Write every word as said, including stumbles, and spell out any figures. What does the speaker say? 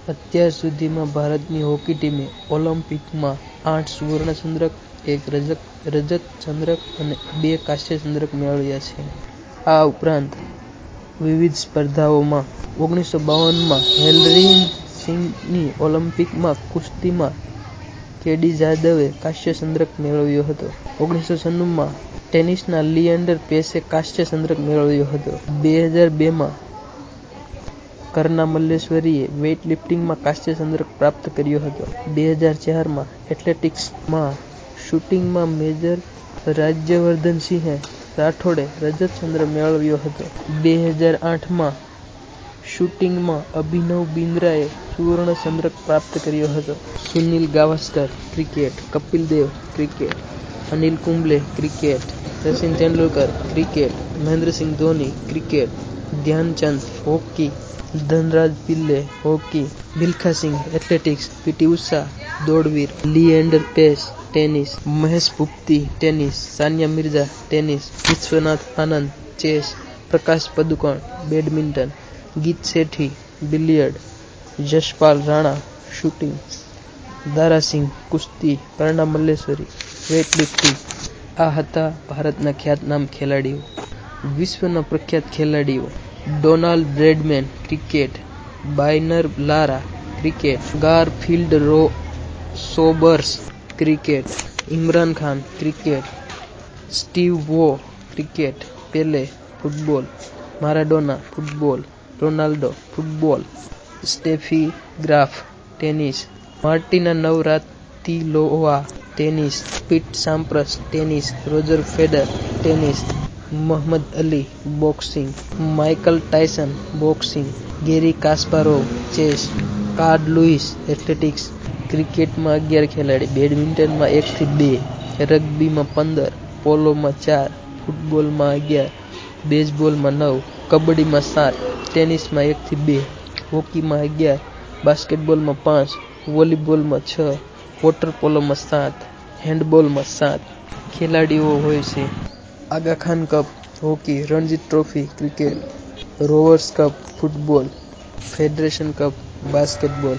અત્યાર સુધીમાં ભારતની હોકી ટીમે ઓલિમ્પિકમાં આઠ સુવર્ણ ચંદ્રક, એક રજત રજત ચંદ્રક અને બે કાંસ્ય ચંદ્રક મેળવ્યા છે. આ ઉપરાંત વિવિધ સ્પર્ધાઓમાં ઓગણીસો બાવન માં હેલરિનસિંહની ઓલિમ્પિકમાં કુસ્તીમાં કેડી જાદવે કાંસ્ય ચંદ્રક મેળવ્યો હતો. ઓગણીસો છન્નું માં ટેનિસના લિએન્ડર પેસે કાંસ્ય ચંદ્રક મેળવ્યો હતો. બે હજાર બે માં કર્ણા મલ્લેશ્વરીએ વેઇટલિફ્ટિંગમાં કાંસ્ય ચંદ્રક પ્રાપ્ત કર્યો હતો. બે હજાર ચાર માં એથ્લેટિક્સમાં શૂટિંગમાં મેજર રાજ્યવર્ધનસિંહ રાઠોડે રજત ચંદ્રક મેળવ્યો હતો. બે હજાર આઠ માં શૂટિંગમાં અભિનવ બિંદ્રાએ સુવર્ણ ચંદ્રક પ્રાપ્ત કર્યો હતો. Sunil Gavaskar cricket, Kapil Dev cricket, Anil Kumble cricket, Sachin Tendulkar cricket, Mahendra Singh Dhoni cricket, Dhyan Chand hockey, Dhanraj Pillay hockey, Milkha Singh athletics, PT Usha દોડવીર, Leander Paes tennis, Mahesh Bhupathi tennis, Sania Mirza tennis, Vishwanath Anand chess, Prakash Padukone badminton, Geet Sethi billiard, Jaspal Rana shooting, Dara Singh કુસ્તી, કર્ણા મલ્લેશ્વરી વેઇટલિફ્ટિંગ. આ હતા ભારતના ખ્યાતનામ ખેલાડીઓ. વિશ્વના પ્રખ્યાત ખેલાડીઓ: ડોનાલ્ડ બ્રેડમેન ક્રિકેટ, બાયનર Lara cricket, Garfield Sobers cricket, Imran Khan cricket, Steve Waugh cricket, Pele football, Maradona football, Ronaldo football, Steffi Graf tennis, Martina Navratilova tennis, Pete Sampras tennis, Roger Federer tennis, Mohammad Ali boxing, Michael Tyson boxing, Garry Kasparov chess, Carl Lewis athletics. ક્રિકેટમાં અગિયાર ખેલાડી, બેડમિન્ટનમાં એક થી બે, રગ્બીમાં પંદર, પોલોમાં ચાર, ફૂટબોલમાં અગિયાર, બેઝબોલમાં નવ, કબડ્ડીમાં સાત, ટેનિસમાં એક થી બે, હોકીમાં અગિયાર, બાસ્કેટબોલમાં પાંચ, વોલીબોલમાં છ, વોટર પોલોમાં સાત, હેન્ડબોલમાં સાત. ખેલાડીઓ હોય છે: Aga Khan cup hockey, Ranji trophy cricket, Rovers cup football, federation cup basketball.